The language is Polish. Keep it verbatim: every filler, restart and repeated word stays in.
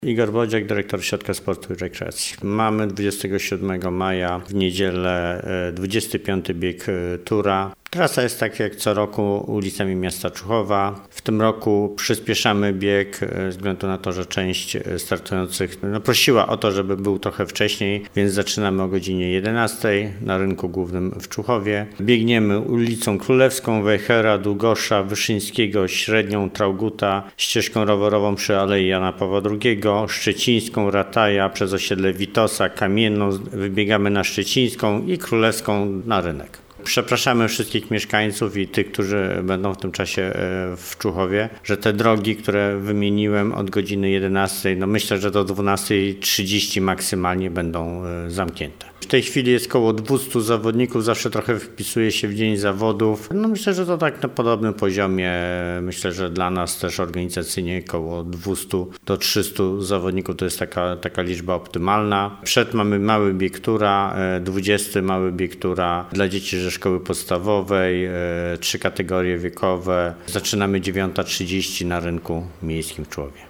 Igor Bodziak, dyrektor Ośrodka Sportu i Rekreacji. Mamy dwudziestego siódmego maja w niedzielę dwudziesty piąty bieg Tura. Trasa jest tak jak co roku ulicami miasta Człuchowa. W tym roku przyspieszamy bieg ze względu na to, że część startujących no, prosiła o to, żeby był trochę wcześniej, więc zaczynamy o godzinie jedenastej na rynku głównym w Człuchowie. Biegniemy ulicą Królewską, Wejhera, Długosza, Wyszyńskiego, Średnią, Trauguta, ścieżką rowerową przy Alei Jana Pawła drugiego, Szczecińską, Rataja, przez osiedle Witosa, Kamienną, wybiegamy na Szczecińską i Królewską na rynek. Przepraszamy wszystkich mieszkańców i tych, którzy będą w tym czasie w Człuchowie, że te drogi, które wymieniłem od godziny jedenastej, no myślę, że do dwunastej trzydzieści maksymalnie będą zamknięte. W tej chwili jest około dwieście zawodników, zawsze trochę wpisuje się w dzień zawodów. No myślę, że to tak na podobnym poziomie. Myślę, że dla nas też organizacyjnie około dwieście do trzystu zawodników to jest taka, taka liczba optymalna. Przed mamy mały bieg Tura, dwudziesty mały bieg Tura dla dzieci ze szkoły podstawowej, trzy kategorie wiekowe. Zaczynamy dziewiąta trzydzieści na rynku miejskim w Człowie.